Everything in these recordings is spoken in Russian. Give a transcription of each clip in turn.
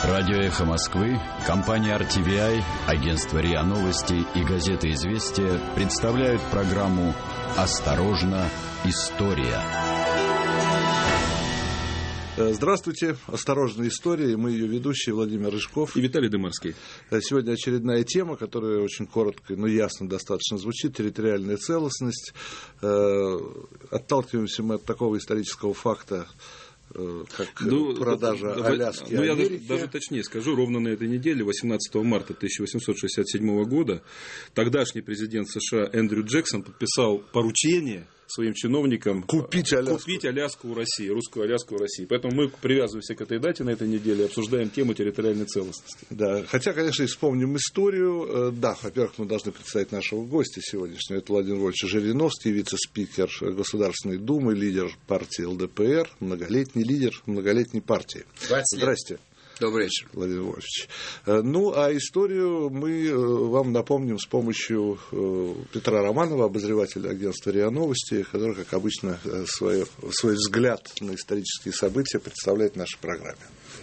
Радио «Эхо Москвы», компания RTVI, агентство РИА Новости и газета «Известия» представляют программу «Осторожно, история». Здравствуйте, «Осторожно, история», и мы ее ведущие Владимир Рыжков и Виталий Дымарский. Сегодня очередная тема, которая очень коротко, но ясно достаточно звучит: территориальная целостность. Отталкиваемся мы от такого исторического факта, как продажа Аляски Америке. Я даже точнее скажу, ровно на этой неделе, 18 марта 1867 года, тогдашний президент США Эндрю Джексон подписал поручение своим чиновникам купить Аляску у России, русскую Аляску у России. Поэтому мы привязываемся к этой дате на этой неделе и обсуждаем тему территориальной целостности. Да, хотя, конечно, и вспомним историю. Да, во-первых, мы должны представить нашего гостя сегодняшнего. Это Владимир Вольфович Жириновский, вице-спикер Государственной Думы, лидер партии ЛДПР, многолетний лидер многолетней партии. Здрасте. Добрый вечер, Владимир Вольфович. Ну, а историю мы вам напомним с помощью Петра Романова, обозревателя агентства РИА Новости, который, как обычно, свой взгляд на исторические события представляет в нашей программе.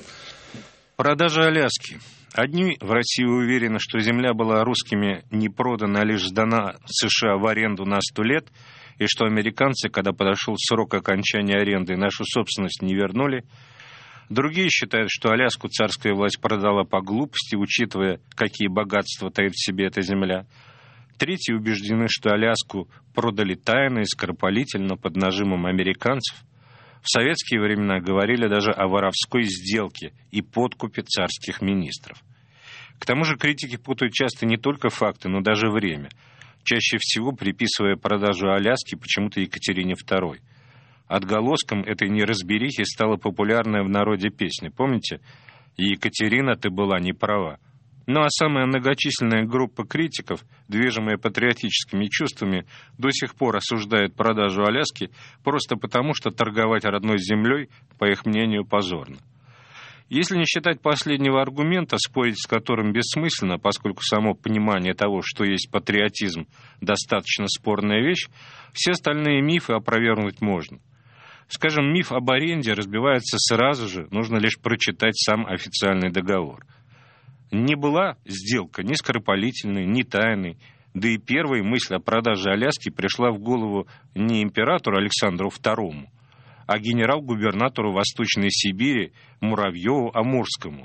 Продажа Аляски. Одни в России уверены, что земля была русскими не продана, а лишь сдана США в аренду на 100 лет, и что американцы, когда подошел срок окончания аренды, нашу собственность не вернули. Другие считают, что Аляску царская власть продала по глупости, учитывая, какие богатства таит в себе эта земля. Третьи убеждены, что Аляску продали тайно и скоропалительно под нажимом американцев. В советские времена говорили даже о воровской сделке и подкупе царских министров. К тому же критики путают часто не только факты, но даже время, чаще всего приписывая продажу Аляски почему-то Екатерине II. Отголоском этой неразберихи стала популярная в народе песня. Помните? «Екатерина, ты была не права». Ну а самая многочисленная группа критиков, движимая патриотическими чувствами, до сих пор осуждает продажу Аляски просто потому, что торговать родной землей, по их мнению, позорно. Если не считать последнего аргумента, спорить с которым бессмысленно, поскольку само понимание того, что есть патриотизм, достаточно спорная вещь, все остальные мифы опровергнуть можно. Скажем, миф об аренде разбивается сразу же, нужно лишь прочитать сам официальный договор. Не была сделка ни скоропалительной, ни тайной, да и первая мысль о продаже Аляски пришла в голову не императору Александру II, а генерал-губернатору Восточной Сибири Муравьеву-Амурскому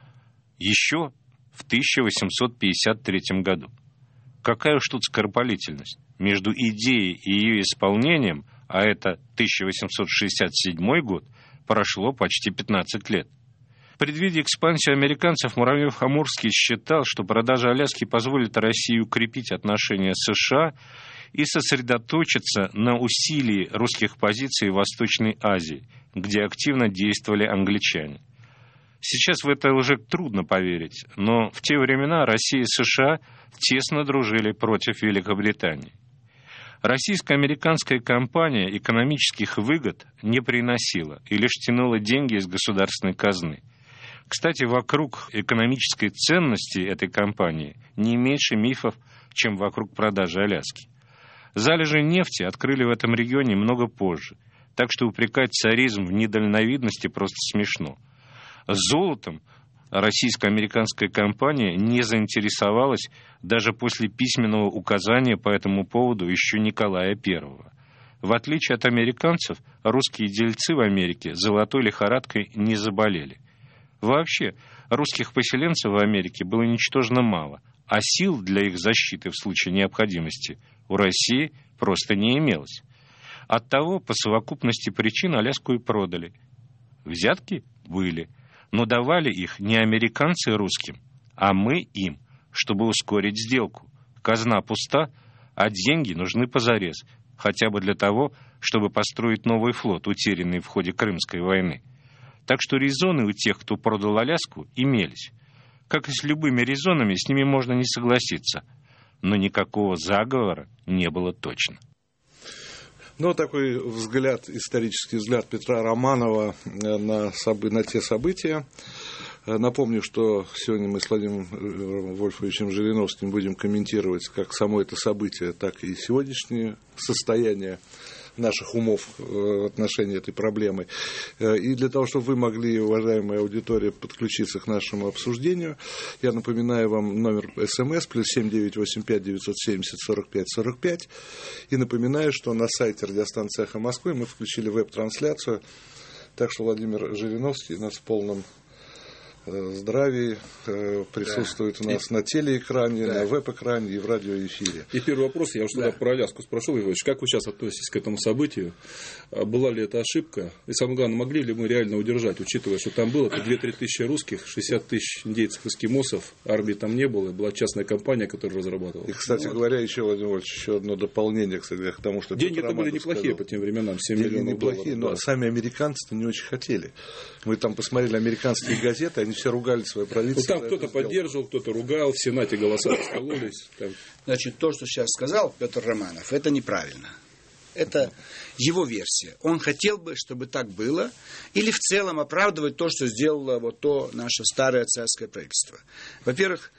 еще в 1853 году. Какая уж тут скоропалительность? Между идеей и ее исполнением, а это 1867 год, прошло почти 15 лет. Предвидя экспансию американцев, Муравьев-Амурский считал, что продажа Аляски позволит России укрепить отношения с США и сосредоточиться на усилии русских позиций в Восточной Азии, где активно действовали англичане. Сейчас в это уже трудно поверить, но в те времена Россия и США тесно дружили против Великобритании. Российско-американская компания экономических выгод не приносила и лишь тянула деньги из государственной казны. Кстати, вокруг экономической ценности этой компании не меньше мифов, чем вокруг продажи Аляски. Залежи нефти открыли в этом регионе много позже, так что упрекать царизм в недальновидности просто смешно. Золотом российско-американская компания не заинтересовалась даже после письменного указания по этому поводу еще Николая I. В отличие от американцев, русские дельцы в Америке золотой лихорадкой не заболели. Вообще, русских поселенцев в Америке было ничтожно мало, а сил для их защиты в случае необходимости у России просто не имелось. Оттого по совокупности причин Аляску и продали. Взятки были, но давали их не американцы русским, а мы им, чтобы ускорить сделку. Казна пуста, а деньги нужны позарез, хотя бы для того, чтобы построить новый флот, утерянный в ходе Крымской войны. Так что резоны у тех, кто продал Аляску, имелись. Как и с любыми резонами, с ними можно не согласиться, но никакого заговора не было точно. Ну, такой взгляд, исторический взгляд Петра Романова на те события. Напомню, что сегодня мы с Владимиром Вольфовичем Жириновским будем комментировать как само это событие, так и сегодняшнее состояние наших умов в отношении этой проблемы. И для того, чтобы вы могли, уважаемая аудитория, подключиться к нашему обсуждению, я напоминаю вам номер СМС +7 985 970 45 45. И напоминаю, что на сайте радиостанции «Эхо Москвы» мы включили веб-трансляцию. Так что Владимир Жириновский у нас в полном здравии присутствует у нас на телеэкране, на веб-экране и в радиоэфире. И первый вопрос, я уж тогда про Аляску спрошу, Иванович, как вы сейчас относитесь к этому событию? Была ли это ошибка? И самое главное, могли ли мы реально удержать, учитывая, что там было 2-3 тысячи русских, 60 тысяч индейцев, эскимосов, армии там не было, была частная компания, которая разрабатывала. И, кстати говоря, еще, Владимир Ильич, еще одно дополнение, кстати, к тому, что деньги-то были неплохие по тем временам, 7 миллионов неплохие, долларов. Но сами американцы-то не очень хотели. Мы там посмотрели американские газеты, они все ругали свое правительство. Ну, там кто-то поддерживал, кто-то ругал, в Сенате голоса раскололись. Значит, то, что сейчас сказал Петр Романов, это неправильно. Это его версия. Он хотел бы, чтобы так было, или в целом оправдывать то, что сделало вот то наше старое царское правительство. Во-первых,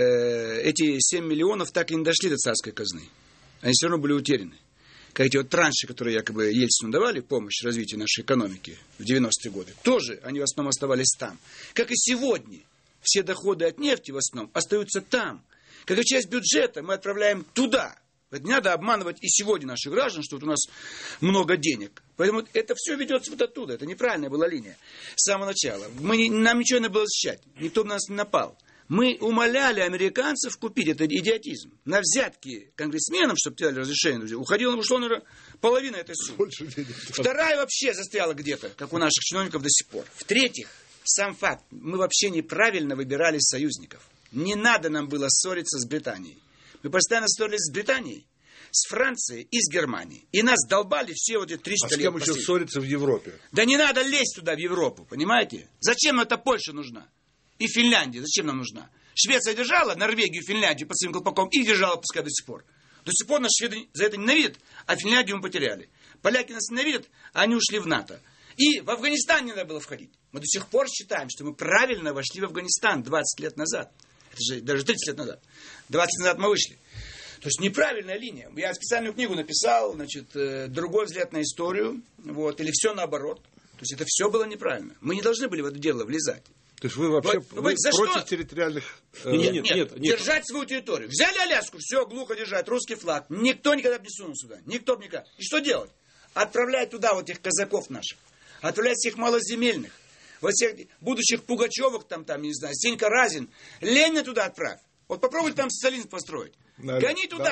эти 7 миллионов так и не дошли до царской казны. Они все равно были утеряны. Как эти вот транши, которые якобы Ельцину давали, помощь развитию нашей экономики в 90-е годы, тоже они в основном оставались там. Как и сегодня, все доходы от нефти в основном остаются там. Как и часть бюджета мы отправляем туда. Не надо обманывать и сегодня наших граждан, что вот у нас много денег. Поэтому это все ведется вот оттуда. Это неправильная была линия. С самого начала. Нам ничего не было защищать. Никто на нас не напал. Мы умоляли американцев купить, это идиотизм, на взятки конгрессменам, чтобы дали разрешение, уходила, ушло, наверное, половина этой суммы. Вторая вообще застряла где-то, как у наших чиновников до сих пор. В-третьих, сам факт, мы вообще неправильно выбирали союзников. Не надо нам было ссориться с Британией. Мы постоянно ссорились с Британией, с Францией и с Германией. И нас долбали все вот эти 300 лет. А с кем еще ссориться в Европе? Да не надо лезть туда, в Европу, понимаете? Зачем эта Польша нужна? И Финляндия, зачем нам нужна? Швеция держала Норвегию, Финляндию под своим колпаком и держала, пускай до сих пор. До сих пор нас шведы за это ненавидят, а Финляндию мы потеряли. Поляки нас ненавидят, а они ушли в НАТО. И в Афганистан не надо было входить. Мы до сих пор считаем, что мы правильно вошли в Афганистан 20 лет назад. Это же даже 30 лет назад. 20 лет назад мы вышли. То есть неправильная линия. Я специальную книгу написал, значит, другой взгляд на историю, вот, или все наоборот. То есть это все было неправильно. Мы не должны были в это дело влезать. То есть вы вообще против территориальных... Нет, держать свою территорию. Взяли Аляску, все, глухо держать, русский флаг. Никто никогда не сунул сюда. Никто никогда. И что делать? Отправлять туда вот этих казаков наших. Отправлять всех малоземельных. Вот всех будущих Пугачевых, там, не знаю, Сенька Разин. Ленина туда отправь. Вот попробуй там социализм построить. Да, гони туда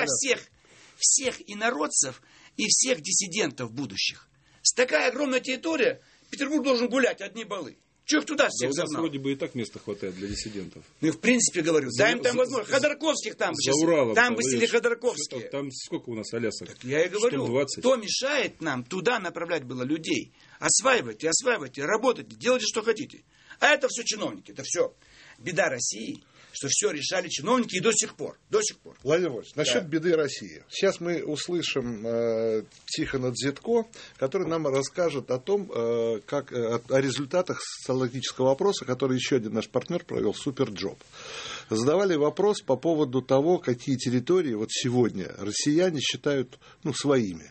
всех инородцев и всех диссидентов будущих. С такая огромная территория, Петербург должен гулять одни балы. Чего их туда всех загнал? У нас вроде бы и так места хватает для диссидентов. Ну, в принципе, говорю, дай им там возможность. Ходорковских там бы сейчас. Там бы сели Ходорковские. Там сколько у нас Алясок? Я и говорю, кто мешает нам туда направлять было людей? Осваивайте, работайте, делайте, что хотите. А это все чиновники, это все. Беда России, что все решали чиновники и до сих пор. Владимир Владимирович, насчет беды России. Сейчас мы услышим Тихона Дзитко, который нам расскажет о том, о результатах социологического опроса, который еще один наш партнер провел, Суперджоп. Задавали вопрос по поводу того, какие территории вот сегодня россияне считают своими.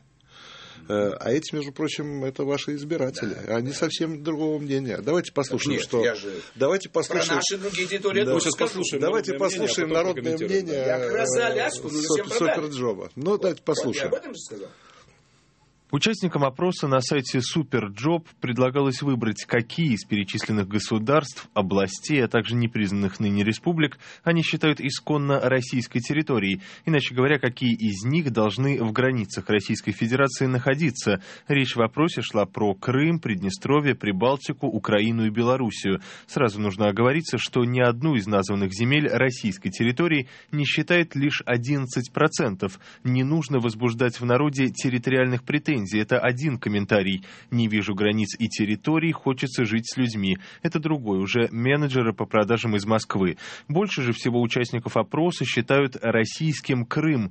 А эти, между прочим, это ваши избиратели. Да, они совсем другого мнения. Давайте послушаем, Давайте послушаем... Про наши другие территории сейчас послушаем. Давайте послушаем народное мнение. Я как раз за Аляску, всем Суперджоба. Давайте послушаем. Я об этом же сказал. Участникам опроса на сайте Суперджоп предлагалось выбрать, какие из перечисленных государств, областей, а также непризнанных ныне республик они считают исконно российской территорией. Иначе говоря, какие из них должны в границах Российской Федерации находиться. Речь в вопросе шла про Крым, Приднестровье, Прибалтику, Украину и Белоруссию. Сразу нужно оговориться, что ни одну из названных земель российской территории не считает лишь 11%. Не нужно возбуждать в народе территориальных претензий. Это один комментарий. Не вижу границ и территорий, хочется жить с людьми. Это другой, уже менеджеры по продажам из Москвы. Больше же всего участников опроса считают российским Крым,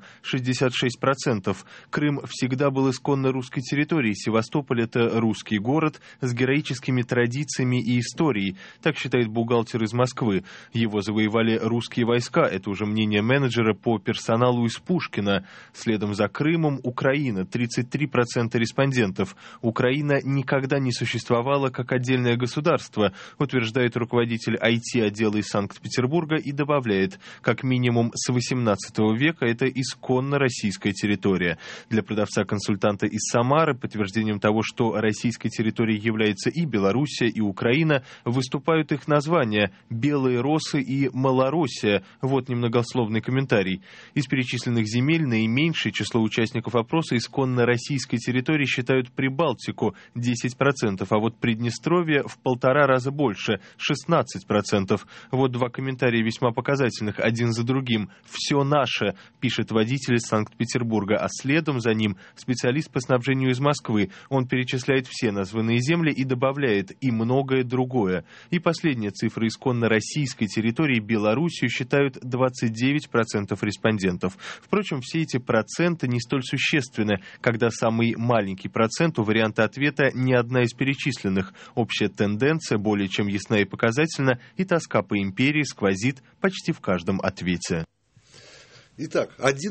66%. Крым всегда был исконно русской территорией. Севастополь — это русский город с героическими традициями и историей. Так считает бухгалтер из Москвы. Его завоевали русские войска. Это уже мнение менеджера по персоналу из Пушкина. Следом за Крымом Украина, 33% респондентов. Украина никогда не существовала как отдельное государство, утверждает руководитель IT-отдела из Санкт-Петербурга и добавляет, как минимум с XVIII века это исконно российская территория. Для продавца-консультанта из Самары подтверждением того, что российской территорией является и Белоруссия, и Украина, выступают их названия «Белые росы» и «Малороссия». Вот немногословный комментарий. Из перечисленных земель наименьшее число участников опроса исконно российской территории считают Прибалтику – 10%, а вот Приднестровье в 1,5 раза больше – 16%. Вот два комментария весьма показательных, один за другим. «Все наше», пишет водитель из Санкт-Петербурга, а следом за ним специалист по снабжению из Москвы. Он перечисляет все названные земли и добавляет «и многое другое». И последняя цифра исконно российской территории Белоруссию считают 29% респондентов. Впрочем, все эти проценты не столь существенны, когда самый маленький процент у варианта ответа не одна из перечисленных. Общая тенденция более чем ясна и показательна, и тоска по империи сквозит почти в каждом ответе. Итак,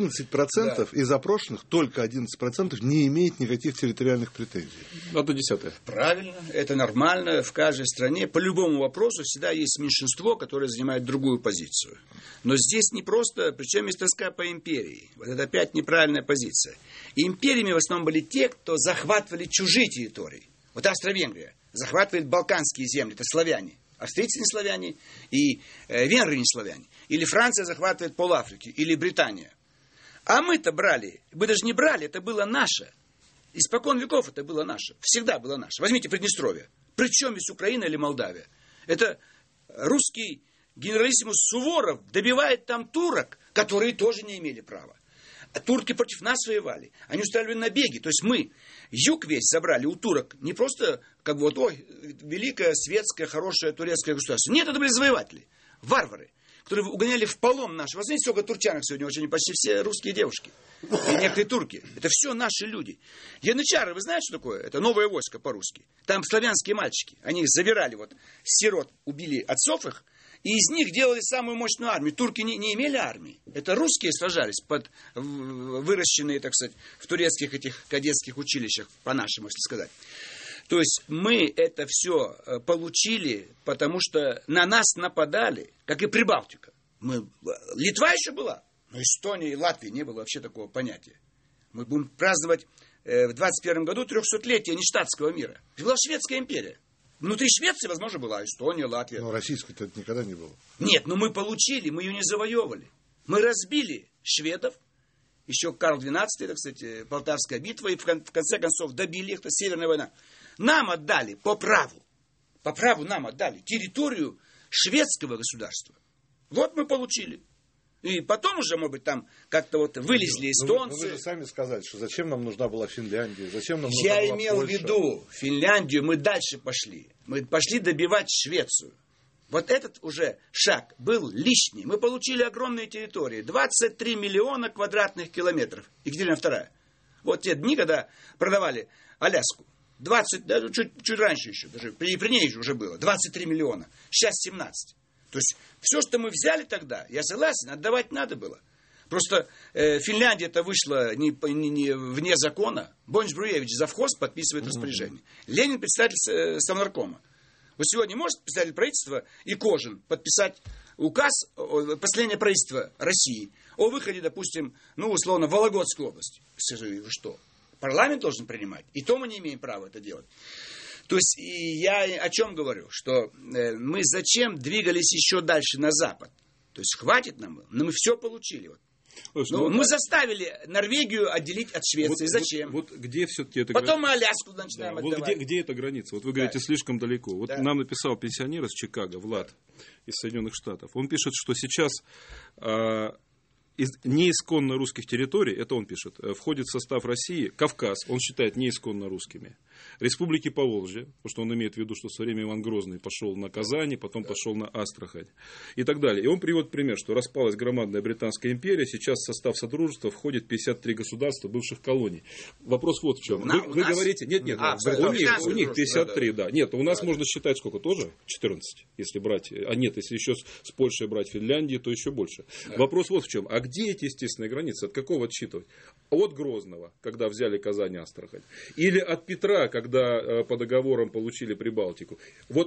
11% из опрошенных, только 11% не имеет никаких территориальных претензий. 1/10. Правильно, это нормально. В каждой стране по любому вопросу всегда есть меньшинство, которое занимает другую позицию. Но здесь не просто, причем есть тоска по империи. Вот это опять неправильная позиция. И империями в основном были те, кто захватывали чужие территории. Вот Австро-Венгрия захватывает балканские земли, это славяне. Австрийцы не славяне, и венгры не славяне. Или Франция захватывает пол-Африки, или Британия. А мы-то брали, мы даже не брали, это было наше. Испокон веков это было наше, всегда было наше. Возьмите Приднестровье. Причем здесь Украина или Молдавия? Это русский генералиссимус Суворов добивает там турок, которые тоже не имели права. А турки против нас воевали. Они устраивали набеги. То есть мы юг весь забрали у турок. Не просто как вот, ой, великое, светское, хорошее турецкое государство. Нет, это были завоеватели, варвары, которые угоняли в полон наши. Вот знаете, сколько турчанок сегодня очень, почти все русские девушки. И некоторые турки. Это все наши люди. Янычары, вы знаете, что такое? Это новое войско по-русски. Там славянские мальчики. Они их забирали, вот, сирот, убили отцов их. И из них делали самую мощную армию. Турки не имели армии. Это русские сражались, выращенные, так сказать, в турецких этих кадетских училищах, по-нашему, если сказать. То есть мы это все получили, потому что на нас нападали, как и Прибалтика. Литва еще была, но Эстония и Латвия не было вообще такого понятия. Мы будем праздновать в 21 году 300-летие нештатского мира. Это была Шведская империя. Внутри Швеции, возможно, была Эстония, Латвия. Но российской-то это никогда не было. Нет, но мы получили, мы ее не завоевывали. Мы разбили шведов. Еще Карл XII, так сказать, Полтавская битва. И в конце концов добили их, это Северная война. Нам отдали по праву нам отдали территорию шведского государства. Вот мы получили. И потом уже, может быть, там как-то вот вылезли эстонцы. Вы же сами сказали, что зачем нам нужна была Финляндия, зачем нам нужна была Я имел в виду Финляндию, мы дальше пошли. Мы пошли добивать Швецию. Вот этот уже шаг был лишний. Мы получили огромные территории. 23 миллиона квадратных километров. Екатерина II. Вот те дни, когда продавали Аляску. 20, даже чуть раньше еще. Даже при ней уже было. 23 миллиона. Сейчас 17. То есть, все, что мы взяли тогда, я согласен, отдавать надо было. Просто Финляндия-то вышла не вне закона. Бонч-Бруевич завхоз подписывает распоряжение. Ленин председатель Совнаркома. Вот сегодня может представитель правительства и Кожин подписать указ последнее правительство России о выходе, допустим, условно, в Вологодскую область. Что? Парламент должен принимать. И то мы не имеем права это делать. То есть я о чем говорю? Что мы зачем двигались еще дальше на запад? То есть хватит нам, но мы все получили. Мы заставили Норвегию отделить от Швеции. Зачем? Вот где все-таки это Потом мы Аляску начинаем отдавать. Где эта граница? Вот вы говорите, слишком далеко. Вот нам написал пенсионер из Чикаго, Влад, из Соединенных Штатов. Он пишет, что сейчас из неисконно русских территорий, это он пишет, входит в состав России Кавказ, он считает неисконно русскими. Республики Поволжья, потому что он имеет в виду, что со временем Иван Грозный пошел на Казань, потом пошел на Астрахань и так далее. И он приводит пример, что распалась громадная Британская империя, сейчас в состав Содружества входит 53 государства бывших колоний. Вопрос вот в чем. Вы говорите, нет, у них 53, да. Нет, у нас можно считать сколько тоже? 14, если брать, нет, если еще с Польшей брать Финляндию, то еще больше. Вопрос вот в чем. А где эти естественные границы? От какого отсчитывать? От Грозного, когда взяли Казань и Астрахань? Или от Петра, когда по договорам получили Прибалтику?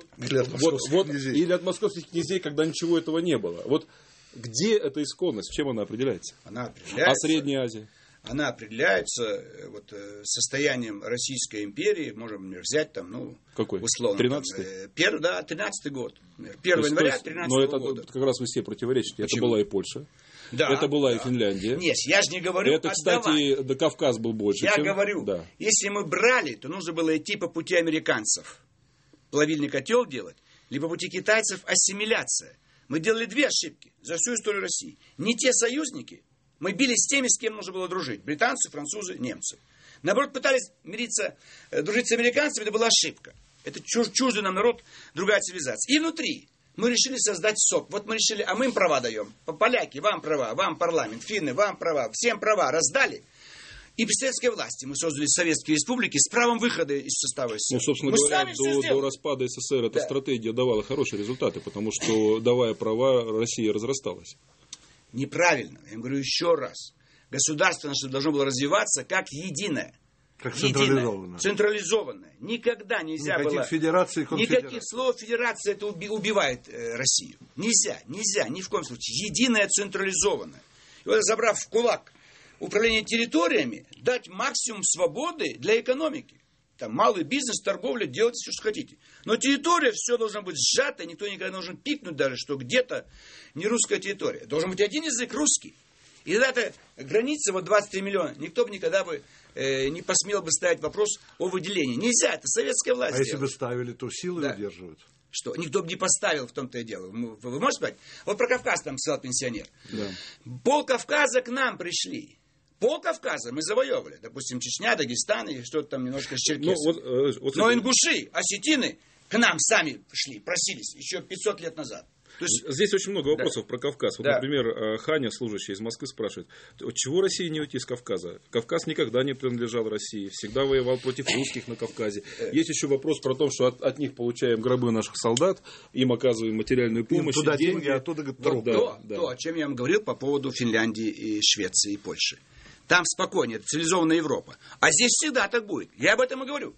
Или от московских князей, когда ничего этого не было? Вот где эта исконность? Чем она определяется? А Средняя Азия? Она определяется состоянием Российской империи, можем взять там, какой? Условно. 13-й? 13-й год. 1 января 13-го года. Это как раз вы все противоречите. Это была и Польша. Да, это была и Финляндия. Нет, я же не говорю. Это, кстати, до Кавказ был больше. Я говорю, если мы брали, то нужно было идти по пути американцев. Плавильный котел делать, либо по пути китайцев ассимиляция. Мы делали 2 ошибки за всю историю России. Не те союзники. Мы бились с теми, с кем нужно было дружить. Британцы, французы, немцы. Наоборот, пытались мириться, дружить с американцами. Это была ошибка. Это чуждый нам народ, другая цивилизация. И внутри мы решили создать СОК. Вот мы решили, а мы им права даем. Поляки, вам права, вам парламент, финны, вам права. Всем права раздали. И при советской власти мы создали советские республики с правом выхода из состава СССР. Собственно говоря, до распада СССР эта стратегия давала хорошие результаты, потому что, давая права, Россия разрасталась. Неправильно. Я говорю еще раз. Государство наше должно было развиваться как единое. Как централизованное. Централизованное. Никогда нельзя было... Федерации и конфедерации. Никаких слов федерация, это убивает Россию. Нельзя, ни в коем случае. Единое централизованное. И вот, забрав в кулак управление территориями, дать максимум свободы для экономики. Там малый бизнес, торговля, делайте все, что хотите. Но территория, все должно быть сжато, никто никогда не должен пикнуть даже, что где-то не русская территория. Должен быть один язык русский. И тогда эта граница, 23 миллиона, никто бы никогда бы не посмел бы ставить вопрос о выделении. Нельзя, это советская власть. А если бы ставили, то силы удерживают. Что? Никто бы не поставил, в том-то и дело. Вы можете сказать? Вот про Кавказ там сказал пенсионер. Да. Пол Кавказа к нам пришли. Пол Кавказа мы завоевывали. Допустим, Чечня, Дагестан и что-то там немножко с Черкесией. Но ингуши, осетины к нам сами пришли, просились еще 500 лет назад. То есть... Здесь очень много вопросов про Кавказ. Вот, например, Ханя, служащий из Москвы, спрашивает, чего России не уйти с Кавказа? Кавказ никогда не принадлежал России, всегда воевал против русских на Кавказе. Есть еще вопрос про то, что от них получаем гробы наших солдат, им оказываем материальную помощь. Им туда деньги, оттуда труп. То, о чем я вам говорил по поводу Финляндии, и Швеции и Польши. Там спокойнее, это цивилизованная Европа. А здесь всегда так будет. Я об этом и говорю.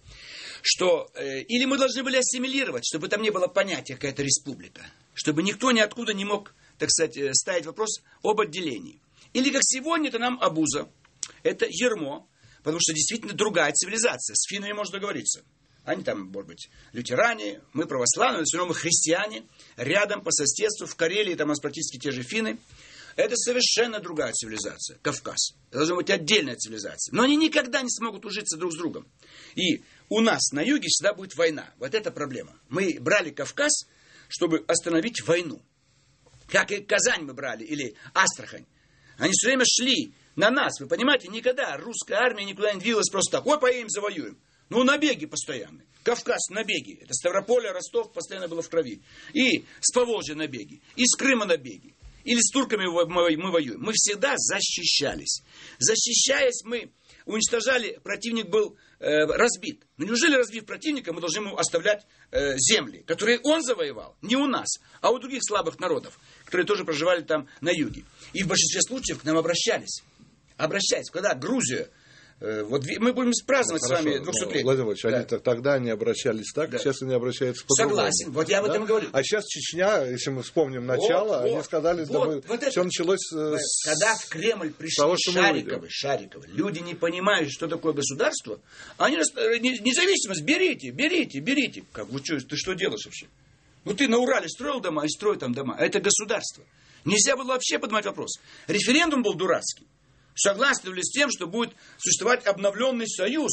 Что или мы должны были ассимилировать, чтобы там не было понятия какая-то республика. Чтобы никто ниоткуда не мог, так сказать, ставить вопрос об отделении. Или как сегодня, это нам обуза. Это ярмо. Потому что действительно другая цивилизация. С финнами можно договориться. Они там, может быть, лютеране, мы православные, но все равно мы христиане. Рядом по соседству, в Карелии, там у нас практически те же финны. Это совершенно другая цивилизация, Кавказ. Это должна быть отдельная цивилизация. Но они никогда не смогут ужиться друг с другом. И у нас на юге всегда будет война. Вот это проблема. Мы брали Кавказ, чтобы остановить войну. Как и Казань мы брали, или Астрахань. Они все время шли на нас. Вы понимаете, никогда русская армия никуда не двигалась просто так. Ой, поедем, завоюем. Ну, набеги постоянные. Кавказ набеги. Это Ставрополь, Ростов постоянно было в крови. И с Поволжья набеги. И с Крыма набеги. Или с турками мы воюем. Мы всегда защищались. Защищаясь, мы уничтожали, противник был разбит. Но неужели, разбив противника, мы должны ему оставлять земли, которые он завоевал? Не у нас, а у других слабых народов, которые тоже проживали там на юге. И в большинстве случаев к нам обращались. Когда Грузия... Вот мы будем праздновать с вами 200-летие. Владимир Владимирович, они тогда не обращались так, сейчас они обращаются по-другому. Согласен, вот я об этом и говорю. А сейчас Чечня, если мы вспомним начало, они сказали, все началось с... Когда в Кремль пришли Шариковы, люди не понимают, что такое государство, они независимость, берите. Как, ты что делаешь вообще? Ну ты на Урале строил дома и строй там дома, а это государство. Нельзя было вообще поднимать вопрос. Референдум был дурацкий. Согласны ли с тем, что будет существовать обновленный союз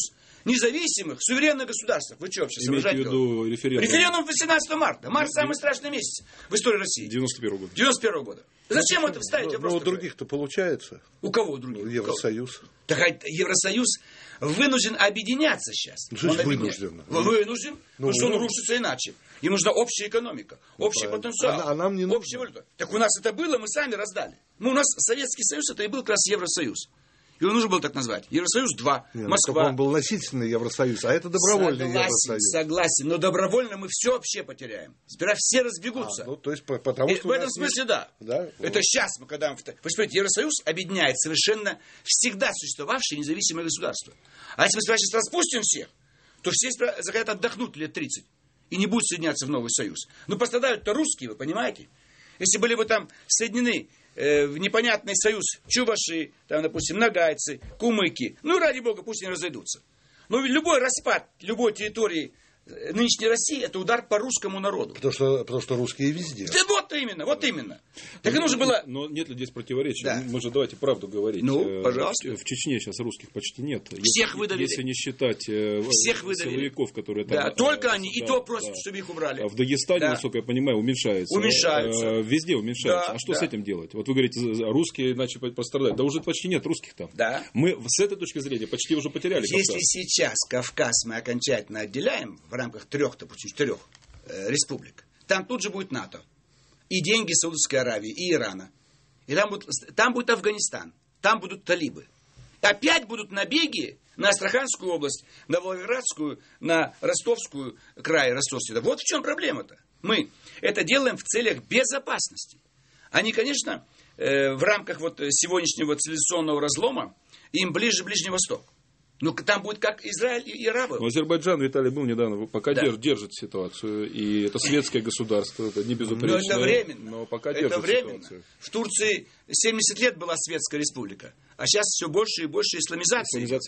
независимых, суверенных государствах. Вы что вообще соображаете? Имеете в виду референдум? Референдум 18 марта. Март самый страшный месяц в истории России. 91 года. 91 года. Зачем это вставить? Ну, у других-то получается. У кого у других? Евросоюз. Так Евросоюз вынужден объединяться сейчас. Он вынужден. Вынужден, потому что он рушится иначе. Им нужна общая экономика, общий потенциал, а нам не общая валюта. Так у нас это было, мы сами раздали. У нас Советский Союз, это и был как раз Евросоюз. Его нужно было так назвать. Евросоюз-2, Москва. Он был насильственный Евросоюз, а это добровольный Евросоюз. Согласен, но добровольно мы все вообще потеряем. Сперва все разбегутся. То есть, потому что в этом смысле, да. Это сейчас мы, когда... Вы понимаете, Евросоюз объединяет совершенно всегда существовавшие независимые государства. А если мы сейчас распустим всех, то все захотят отдохнуть лет 30 и не будут соединяться в новый союз. Но пострадают-то русские, вы понимаете? Если были бы там соединены в непонятный союз чуваши, там, допустим, нагайцы, кумыки, ну, ради бога, пусть они разойдутся. Но любой распад любой территории нынешней России — это удар по русскому народу. Потому что русские везде. Да вот именно. Так и нужно было... Но нет ли здесь противоречия? Да. Мы же давайте правду говорить. Ну, пожалуйста. В Чечне сейчас русских почти нет. Всех выдавили. Если не считать силовиков, которые там... Да, только они, и то просят, чтобы их убрали. А в Дагестане, насколько я понимаю, уменьшается. Везде уменьшается. А что с этим делать? Вот вы говорите, русские иначе пострадают. Да уже почти нет русских там. Да. Мы с этой точки зрения почти уже потеряли Кавказ. Если сейчас Кавказ мы окончательно отделяем в рамках 3, допустим, 4 республик, там тут же будет НАТО. И деньги Саудовской Аравии, и Ирана. И там будет Афганистан. Там будут талибы. Опять будут набеги на Астраханскую область, на Волгоградскую, на Ростовскую край, Ростовскую. Вот в чем проблема-то. Мы это делаем в целях безопасности. Они, конечно, в рамках вот сегодняшнего цивилизационного разлома им ближе Ближний Восток. Ну, там будет как Израиль и арабы. Но Азербайджан, Виталий, был недавно, пока держит ситуацию. И это светское государство, это не безупречное. Но это временно. Но пока держит ситуацию. В Турции 70 лет была светская республика. А сейчас все больше и больше исламизации идет.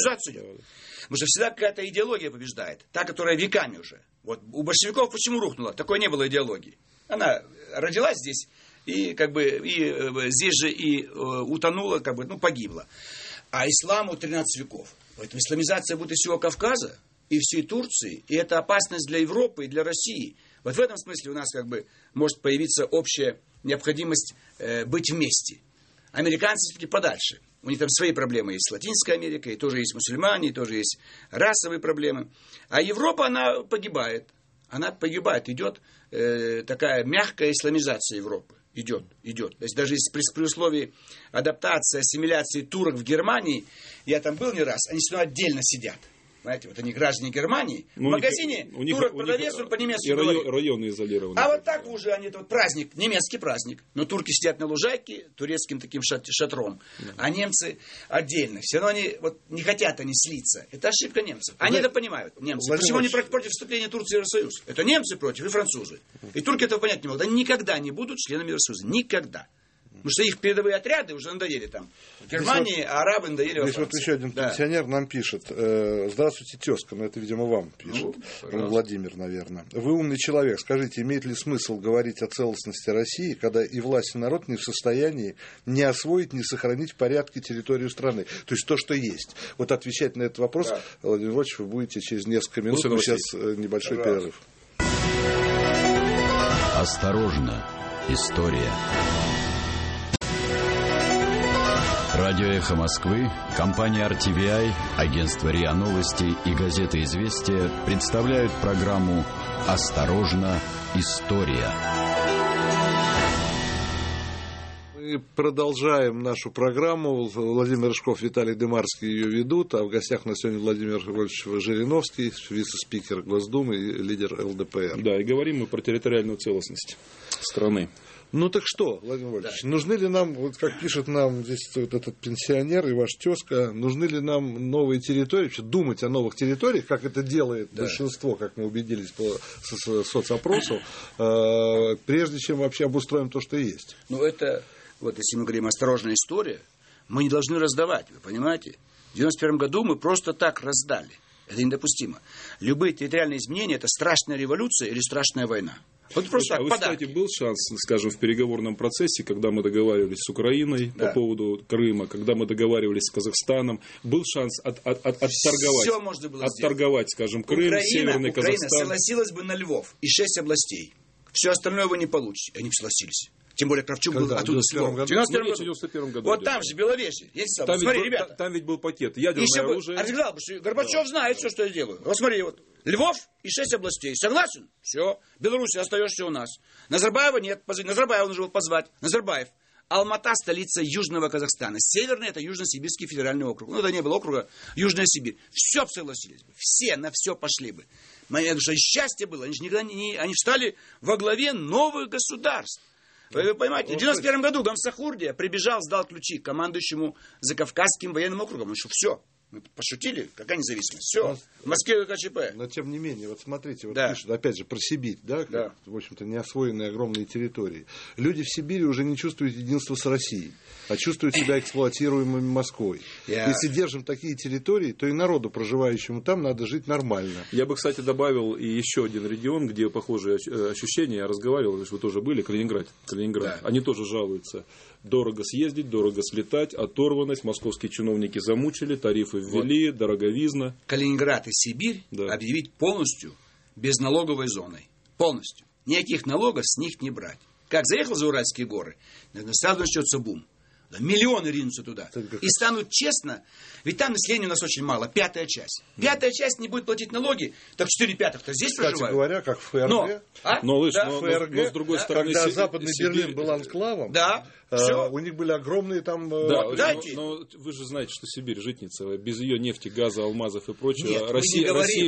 Потому что всегда какая-то идеология побеждает. Та, которая веками уже. Вот у большевиков почему рухнула? Такой не было идеологии. Она родилась здесь и здесь же и утонула, погибла. А исламу 13 веков. Поэтому исламизация будет и всего Кавказа, и всей Турции, и это опасность для Европы и для России. Вот в этом смысле у нас может появиться общая необходимость быть вместе. Американцы все-таки подальше. У них там свои проблемы есть с Латинской Америкой, и тоже есть мусульмане, и тоже есть расовые проблемы. А Европа, она погибает. Она погибает. Идет такая мягкая исламизация Европы. Идет. То есть даже при условии адаптации, ассимиляции турок в Германии, я там был не раз, они все равно отдельно сидят. Знаете, вот они граждане Германии, в магазине турок-продавец, он по-немецки говорит. Районы изолированы. А вот так уже они, это праздник, немецкий праздник. Но турки сидят на лужайке турецким таким шатром, а немцы отдельно. Все равно они не хотят они слиться. Это ошибка немцев. Они это понимают, немцы. Почему они против вступления Турции в Евросоюз? Это немцы против и французы. И турки этого понять не могут. Они никогда не будут членами Евросоюза. Никогда. Потому что их передовые отряды уже надоели там. В Германии, а арабы надоели во Франции. Здесь еще один пенсионер нам пишет. Здравствуйте, тезка. Это, видимо, вам пишет. Владимир, наверное. Вы умный человек. Скажите, имеет ли смысл говорить о целостности России, когда и власть, и народ не в состоянии не освоить, не сохранить в порядке территорию страны? То есть то, что есть. Вот отвечать на этот вопрос, Владимир Владимирович, вы будете через несколько минут. Сейчас небольшой перерыв. Осторожно, история. Радио «Эхо Москвы», компания RTVI, агентство РИА Новости и газета «Известия» представляют программу «Осторожно, история». Мы продолжаем нашу программу. Владимир Рыжков, Виталий Дымарский ее ведут. А в гостях у нас сегодня Владимир Вольфович Жириновский, вице-спикер Госдумы и лидер ЛДПР. Да, и говорим мы про территориальную целостность страны. Ну так что, Владимир Владимирович, нужны ли нам, вот как пишет нам здесь вот этот пенсионер и ваш тезка, нужны ли нам новые территории, вообще думать о новых территориях, как это делает большинство, как мы убедились по соцопросу, прежде чем вообще обустроим то, что есть? Ну это, вот если мы говорим осторожная история, мы не должны раздавать, вы понимаете? В 1991 году мы просто так раздали. Это недопустимо. Любые территориальные изменения – это страшная революция или страшная война. Вот просто вы, кстати, был шанс, скажем, в переговорном процессе, когда мы договаривались с Украиной по поводу Крыма, когда мы договаривались с Казахстаном, был шанс Все можно было отторговать, скажем, Крым, Северный Казахстан. Украина согласилась бы на Львов и 6 областей. Все остальное вы не получите. Они согласились. Тем более Кравчук был оттуда с Львом. В 91 году. Вот там же Беловежье. Смотри, ребята. Там ведь был пакет ядерное оружие. Горбачев знает все, что я делаю. Вот смотри, вот. Львов и 6 областей. Согласен? Все. Белоруссия, остаешься у нас. Назарбаева нет. Назарбаева нужно было позвать. Назарбаев. Алмата – столица Южного Казахстана. Северный – это Южно-Сибирский федеральный округ. Ну, это не было округа. Южная Сибирь. Все согласились бы. Все на все пошли бы. Моя душа, счастье было. Они же никогда не... Они встали во главе новых государств. Вы понимаете, в 91 году Гамсахурдия прибежал, сдал ключи командующему Закавказским военным округом. Ну что, все. Мы пошутили, какая независимость. Все, в Москве КЧП. Но тем не менее, вот смотрите, вот пишут, опять же, про Сибирь, да, как, в общем-то, неосвоенные огромные территории. Люди в Сибири уже не чувствуют единства с Россией, а чувствуют себя эксплуатируемыми Москвой. Если держим такие территории, то и народу, проживающему там, надо жить нормально. Я бы, кстати, добавил и еще один регион, где похожие ощущения. Я разговаривал, вы тоже были, Калининград. Да. Они тоже жалуются. Дорого съездить, дорого слетать, оторванность, московские чиновники замучили, тарифы ввели, дороговизна. Калининград и Сибирь объявить полностью безналоговой зоной. Полностью. Никаких налогов с них не брать. Как заехал за Уральские горы, сразу начнется бум. Миллионы ринутся туда. И станут честно, ведь там населения у нас очень мало, 5-я часть. 5-я часть не будет платить налоги, так 4/5-то здесь проживают. Кстати говоря, как в ФРГ. Но с другой стороны, когда Западный Берлин был анклавом, у них были огромные там... Но вы же знаете, что Сибирь житница, без ее нефти, газа, алмазов и прочего, Россия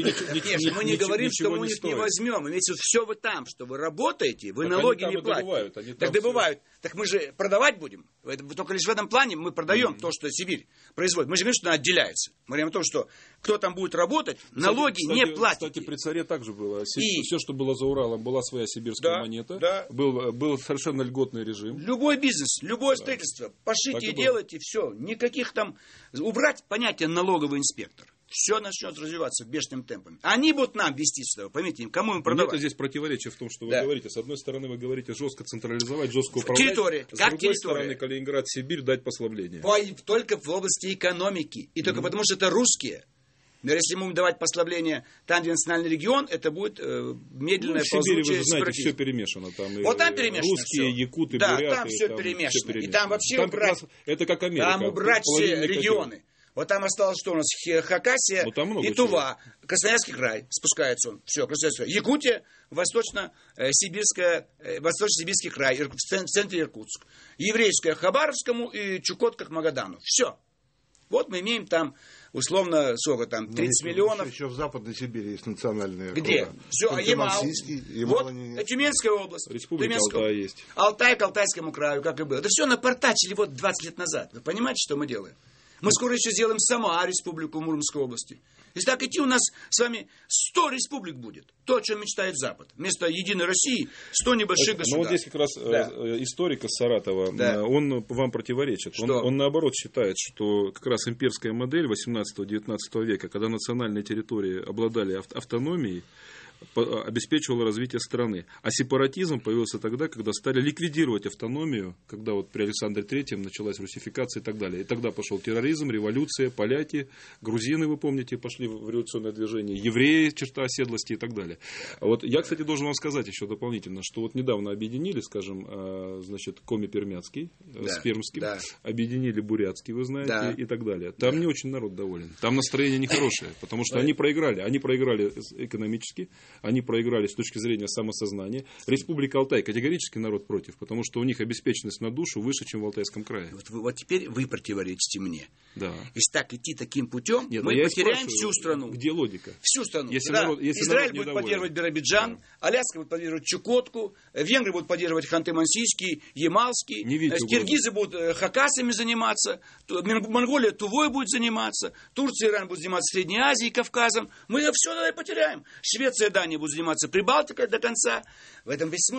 мы не говорим, что мы у них не возьмем. Имеется в виду, все вы там, что вы работаете, вы налоги не платите. Так добывают. Так мы же продавать будем. Только лишь в этом плане мы продаем то, что Сибирь производит. Мы же говорим, что она отделяется. Мы говорим о том, что кто там будет работать, налоги не платят. Кстати, при царе также было. Все, что было за Уралом, была своя сибирская монета. Был совершенно льготный режим. Любой бизнес, любое строительство. Пошите и делайте, все. Никаких там... Убрать понятие налоговый инспектор. Все начнет развиваться бешеным темпом. Они будут нам вести сюда, поймите, кому им продавать. Нет здесь противоречия в том, что вы говорите. С одной стороны, вы говорите жестко централизовать, жестко управлять. Территория. С другой стороны, Калининград, Сибирь дать послабление. Только в области экономики. И только потому, что это русские. Но если ему давать послабление там, где национальный регион, это будет медленное ползучее. В Сибири, вы знаете, все перемешано. Там вот там перемешано русские, все. якуты, буряты. Там все перемешано. И там вообще убрать... Это как Америка. Там убрать все регионы. Вот там осталось что у нас? Хакасия и Тува. Красноярский край. Спускается он. Все, Красноярский край. Якутия, Восточно-Сибирский край. В центре Иркутск. Еврейская Хабаровскому и Чукотка к Магадану. Все. Вот мы имеем там, условно, сколько там, 30 миллионов. Еще в Западной Сибири есть национальные округа. Где? Все, Ямал. Вот, Тюменская область. Республика Алтай есть. Алтай к Алтайскому краю, как и было. Это все напортачили вот 20 лет назад. Вы понимаете, что мы делаем? Мы скоро еще сделаем сама республику Мурманской области. Если так идти, у нас с вами 100 республик будет. То, о чем мечтает Запад. Вместо единой России 100 небольших государств. Но вот здесь как раз историк из Саратова, он вам противоречит. Он наоборот считает, что как раз имперская модель 18-19 века, когда национальные территории обладали автономией, обеспечивала развитие страны. А сепаратизм появился тогда, когда стали ликвидировать автономию, когда вот при Александре III началась русификация и так далее. И тогда пошел терроризм, революция, поляки, грузины, вы помните, пошли в революционное движение, евреи, черта оседлости и так далее. Вот я, кстати, должен вам сказать еще дополнительно, что вот недавно объединили, скажем, значит, Коми-Пермяцкий с Пермским, объединили Бурятский, вы знаете, и так далее. Там не очень народ доволен. Там настроение нехорошее, потому что они проиграли. Они проиграли экономически, они проиграли с точки зрения самосознания. Республика Алтай категорически народ против, потому что у них обеспеченность на душу выше, чем в Алтайском крае. Вот теперь вы противоречите мне. Да. Если так идти таким путем, мы потеряем всю страну. Где логика? Всю страну. Если Израиль будет поддерживать Биробиджан, Аляска будет поддерживать Чукотку, венгры будут поддерживать Ханты-Мансийский, Ямалский, киргизы будут хакасами заниматься, Монголия Тувой будет заниматься, Турция и Иран будут заниматься Средней Азией, Кавказом. Мы все потеряем. Швеция, Дания будут заниматься Прибалтикой до конца. В этом весь смысл.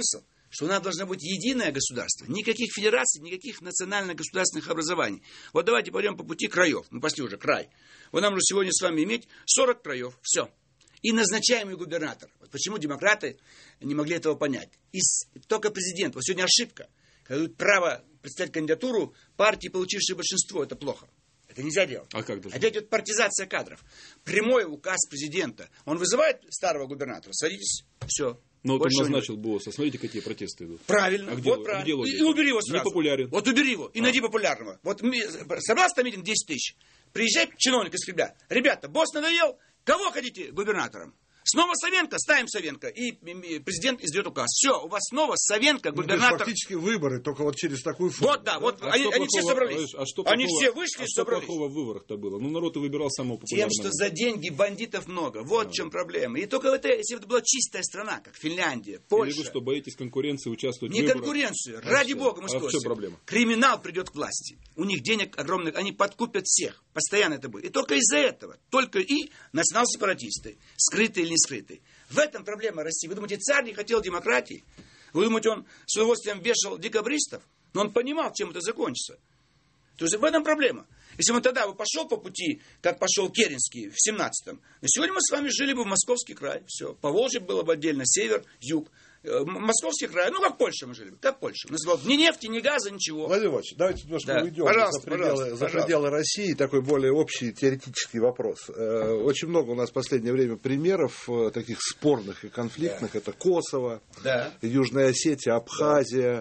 что у нас должно быть единое государство. Никаких федераций, никаких национальных государственных образований. Вот давайте пойдем по пути краев. Мы пошли уже край. Вот нам уже сегодня с вами иметь 40 краев. Все. И назначаемый губернатор. Вот почему демократы не могли этого понять. Только президент. Вот сегодня ошибка. Когда дают право представить кандидатуру партии, получившей большинство. Это плохо. Это нельзя делать. А как даже? Это идет партизация кадров. Прямой указ президента. Он вызывает старого губернатора. Садитесь. Все. Но вот он назначил босса. Смотрите, какие протесты идут. Правильно. Вот правильно. И убери его сразу. Не популярен. Вот убери его. И найди популярного. Вот собрался на митинг 10 тысяч. Приезжай чиновник из Кремля. Ребята, босс надоел. Кого хотите губернатором? Снова Савенко, ставим Савенко. И президент издает указ. Все, у вас снова Савенко, губернатор. Фактически выборы, только вот через такую форму. Вот, да, вот они все собрались. Они все вышли и собрались. Что плохого в выборах-то было? Ну, народ и выбирал самого популярного. Тем, что за деньги бандитов много. Вот в чем проблема. И только если бы это была чистая страна, как Финляндия, Польша. Или вы что, боитесь конкуренции, участвовать в выборах? Не выборах? конкуренцию. Ради бога, мы в чем проблема? Криминал придет к власти. У них денег огромных. Они подкупят всех. Постоянно это будет. И только из-за этого. Только и национал-сепаратисты. Скрытые или не скрытые. В этом проблема России. Вы думаете, царь не хотел демократии? Вы думаете, он с удовольствием вешал декабристов? Но он понимал, чем это закончится. То есть в этом проблема. Если он тогда пошел по пути, как пошел Керенский в 17-м, сегодня мы с вами жили бы в Московский край. Все. Поволжье было бы отдельно, север, юг. Московский край, ну как Польша мы жили бы, как Польша. У нас было ни нефти, ни газа, ничего. Владимир Иванович, давайте немножко уйдем за пределы России. Такой более общий теоретический вопрос. Очень много у нас в последнее время примеров таких спорных и конфликтных. Да. Это Косово, Южная Осетия, Абхазия,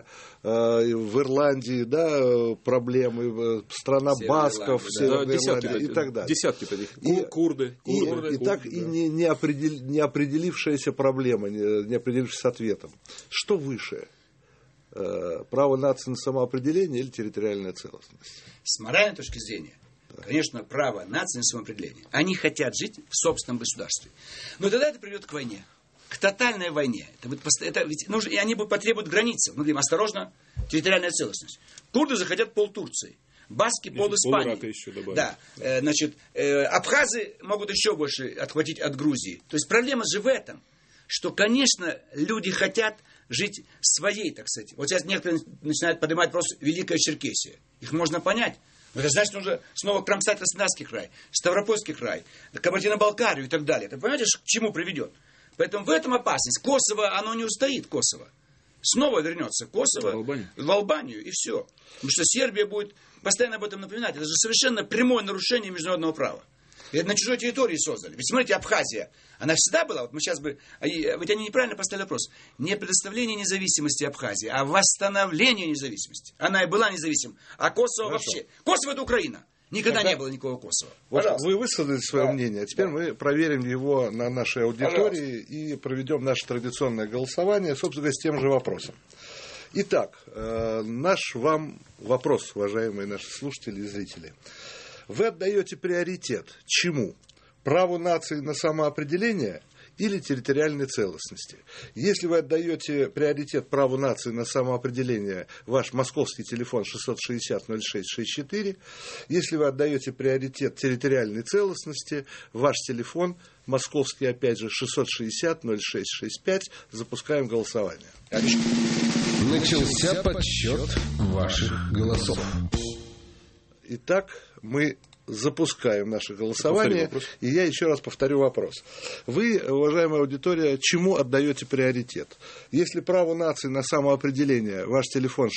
в Ирландии, проблемы, страна басков, Северная Ирландия и так далее. Десятки таких. Курды. И так и не определившаяся проблема, не определившийся ответом. Что выше? Право нации на самоопределение или территориальная целостность? С моральной точки зрения, конечно, право нации на самоопределение. Они хотят жить в собственном государстве. Но тогда это приведет к войне. К тотальной войне. И они потребуют границы. Мы говорим, осторожно, территориальная целостность. Курды захотят пол Турции. Баски пол Испании. Абхазы могут еще больше отхватить от Грузии. То есть проблема же в этом, что, конечно, люди хотят жить своей, так сказать. Вот сейчас некоторые начинают поднимать вопрос Великая Черкесия. Их можно понять. Но это значит, нужно снова кромсать Краснодарский край, Ставропольский край, Кабардино-Балкарию и так далее. Ты понимаешь, к чему приведет? Поэтому в этом опасность. Косово, оно не устоит, Косово. Снова вернется Косово в Албанию, и все. Потому что Сербия будет постоянно об этом напоминать. Это же совершенно прямое нарушение международного права. И это на чужой территории создали. Ведь смотрите, Абхазия, она всегда была, вот мы сейчас бы, ведь они неправильно поставили вопрос, не предоставление независимости Абхазии, а восстановление независимости. Она и была независима. А Косово вообще. Косово это Украина. Никогда не было никакого Косово. Вот вы высказали свое мнение, а теперь мы проверим его на нашей аудитории и проведем наше традиционное голосование, собственно говоря, с тем же вопросом. Итак, наш вам вопрос, уважаемые наши слушатели и зрители. Вы отдаете приоритет чему? Праву нации на самоопределение или территориальной целостности? Если вы отдаете приоритет праву нации на самоопределение, ваш московский телефон 660-06-64. Если вы отдаете приоритет территориальной целостности, ваш телефон московский, опять же, 660-06-65. Запускаем голосование. Начался подсчет ваших голосов. Итак, мы запускаем наше голосование, и я еще раз повторю вопрос. Вы, уважаемая аудитория, чему отдаете приоритет? Если право нации на самоопределение, ваш телефон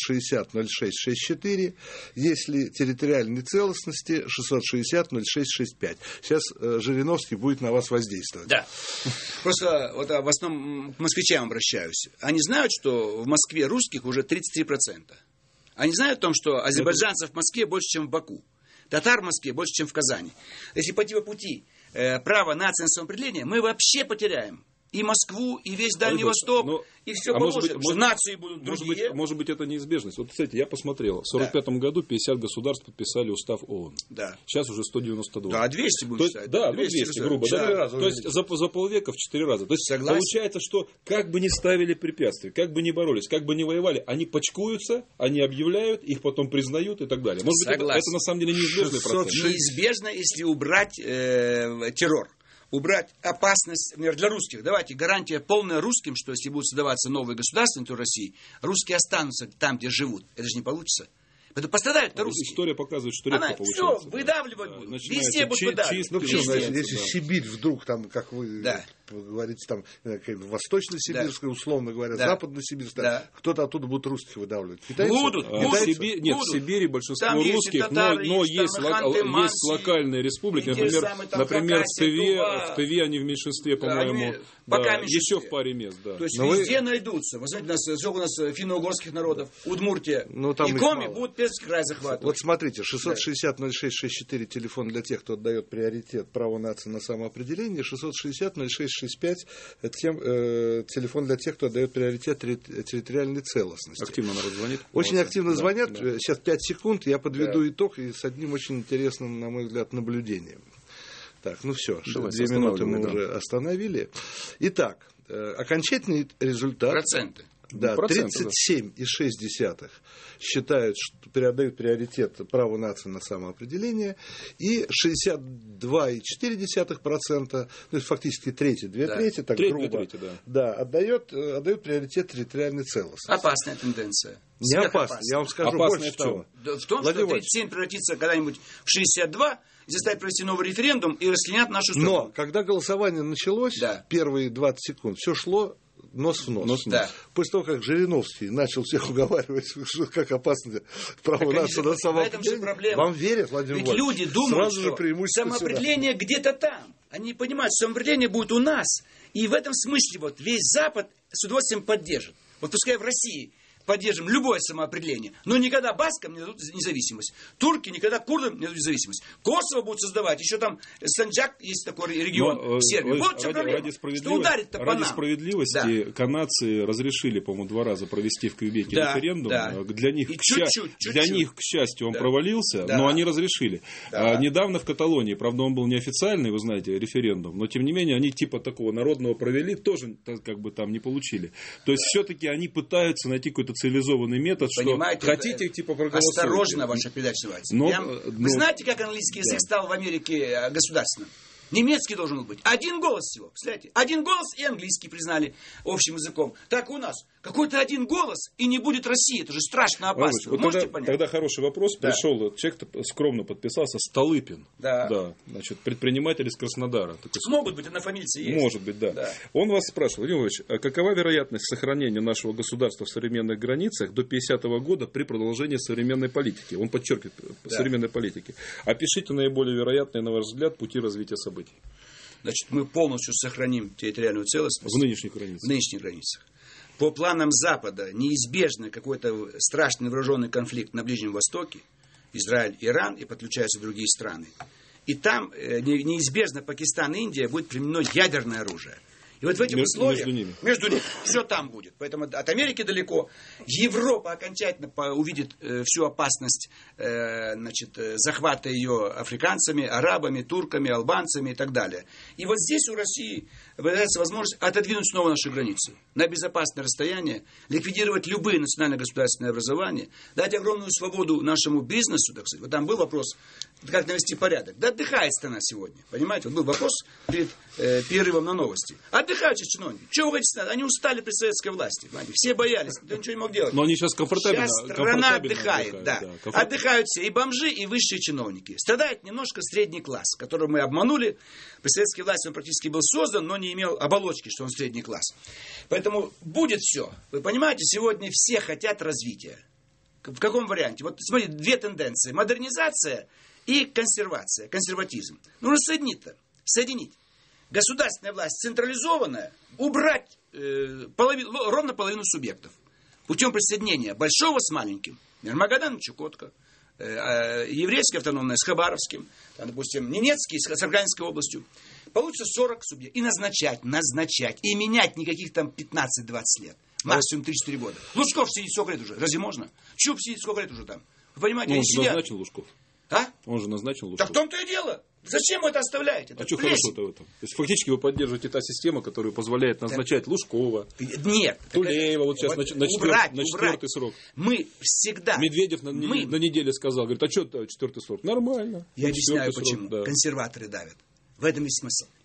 660-06-64, если территориальной целостности 660-06-65. Сейчас Жириновский будет на вас воздействовать. Да. Просто вот в основном к москвичам обращаюсь. Они знают, что в Москве русских уже 33%. Они знают о том, что азербайджанцев в Москве больше, чем в Баку. Татар в Москве больше, чем в Казани. Если пойти по пути права нации на самоопределение, мы вообще потеряем и Москву, и весь Дальний Восток, и все положено. Нации будут другие. Может быть, это неизбежность. Вот, кстати, я посмотрел. В 1945 году 50 государств подписали устав ООН. Да. Сейчас уже 192. Да, 200 будет считать. Да, 200 грубо. Да. То есть за полвека в 4 раза. То есть получается, что как бы ни ставили препятствия, как бы ни боролись, как бы ни воевали, они почкуются, они объявляют, их потом признают и так далее. Может быть, это на самом деле неизбежный процесс. Неизбежно, если убрать террор. убрать опасность, например, для русских. Давайте, гарантия полная русским, что если будут создаваться новые государства на России, русские останутся там, где живут. Это же не получится. Это пострадают-то русские. История показывает, что редко получается. Все, выдавливать будут. Везде будут выдавливать. Ну, почему, если Сибирь вдруг, там, как вы говорите, там, восточно-сибирская, условно говоря, западно-сибирская, кто-то оттуда будет русских выдавливать. Будут. Нет, в Сибири большинство русских, но есть локальные республики. Например, в Тыве они в меньшинстве, по-моему. Еще в паре мест, да. То есть везде найдутся. Вы знаете, сколько у нас финно-угорских народов, Удмуртия и Коми будут Пермский край захватывать. Вот смотрите, 660-06-64 телефон для тех, кто отдает приоритет праву нации на самоопределение, 660-06-65 телефон для тех, кто отдает приоритет территориальной целостности. Активно народ звонит. Очень активно звонят. Да. Сейчас 5 секунд, я подведу итог и с одним очень интересным, на мой взгляд, наблюдением. Так, ну все, 2 минуты мы уже остановили. Итак, окончательный результат. Проценты. Да, 37,6 считают, что передают приоритет праву нации на самоопределение, и 62,4%, то есть фактически две трети, так грубо, отдают приоритет территориальной целостности. Опасная тенденция. Не опасная, я вам скажу больше того. В том, что 37 превратится когда-нибудь в 62, и заставит провести новый референдум и расчленят нашу страну. Но, когда голосование началось, первые 20 секунд, все шло нос в нос. Да. После того, как Жириновский начал всех уговаривать, что как опасно право нации на самоопределение, вам верят, Владимир Владимирович? Ведь люди думают, что самоопределение где-то там. Они понимают, что самоопределение будет у нас. И в этом смысле вот весь Запад с удовольствием поддержит. Вот пускай в России поддержим любое самоопределение, но никогда баскам не дадут независимость. Турки никогда курдам не дадут независимость. Косово будут создавать. Еще там Санджак есть такой регион в Сербии. Вот в чем проблема. Что ударит-то по нам. Ради справедливости канадцы разрешили, по-моему, 2 раза провести в Квебеке референдум. Для них, к счастью, он провалился, но они разрешили. Недавно в Каталонии, правда, он был неофициальный, вы знаете, референдум, но тем не менее они типа такого народного провели, тоже как бы там не получили. То есть все-таки они пытаются найти какой-то цивилизованный метод, понимаете, что хотите, типа, проголосуйте. Осторожно, ваша передача называется. Вы знаете, как английский язык стал в Америке государственным? Немецкий должен быть. 1 голос всего. Представляете? 1 голос и английский признали общим языком. Так у нас. Какой-то 1 голос, и не будет России. Это же страшно опасно. Вы можете понять? Тогда хороший вопрос. Пришел человек, скромно подписался, Столыпин. Значит, предприниматель из Краснодара. Могут быть, однофамильцы есть. Может быть, да. Он вас спрашивал, Владимир Владимирович, а какова вероятность сохранения нашего государства в современных границах до 50-го года при продолжении современной политики? Он подчеркивает современной политики. Опишите наиболее вероятные, на ваш взгляд, пути развития событий. Значит, мы полностью сохраним территориальную целостность. В нынешних границах. В нынешних границах. По планам Запада неизбежно какой-то страшный вооруженный конфликт на Ближнем Востоке, Израиль, Иран, и подключаются другие страны. И там неизбежно Пакистан и Индия будет применено ядерное оружие. И вот в этих условиях, между ними, все там будет. Поэтому от Америки далеко. Европа окончательно увидит всю опасность захвата ее африканцами, арабами, турками, албанцами и так далее. И вот здесь у России появляется возможность отодвинуть снова наши границы на безопасное расстояние, ликвидировать любые национально-государственные образования, дать огромную свободу нашему бизнесу. Так сказать. Вот там был вопрос, как навести порядок. Да отдыхает страна сегодня. Понимаете, вот был вопрос перед перерывом на новости. Отдыхают сейчас чиновники. Чего вы хотите? Они устали при советской власти. Понимаете? Все боялись, никто ничего не мог делать. Но они сейчас комфортабельно. Сейчас страна отдыхает. Да. Отдыхают все. И бомжи, и высшие чиновники. Страдает немножко средний класс, которого мы обманули. При советской власти он практически был создан, но не имел оболочки, что он средний класс. Поэтому будет все. Вы понимаете, сегодня все хотят развития. В каком варианте? Вот смотрите, 2 тенденции. Модернизация и консервация, консерватизм. Нужно соединить. Государственная власть централизованная, убрать ровно половину субъектов. Путем присоединения большого с маленьким. Магадан, Чукотка, еврейская автономная с Хабаровским, там, допустим, Ненецкий с Архангельской областью. Получится 40 субъектов. И назначать. И менять никаких там 15-20 лет. Максимум 3-4 года. Лужков сидит сколько лет уже? Разве можно? Чуб сидит сколько лет уже там? Вы понимаете, они сидят. Назначил Лужков. Он же назначил Лужков. Так в том-то и дело. Зачем вы это оставляете? Это что хорошо-то в этом? То есть фактически вы поддерживаете та система, которая позволяет назначать Лужкова, нет, Тулеева, вот сейчас на 4-й срок. Мы всегда... Медведев на неделе сказал, говорит, а что 4-й срок? Нормально. Я объясняю, почему. Консерваторы давят. В этом есть смысл.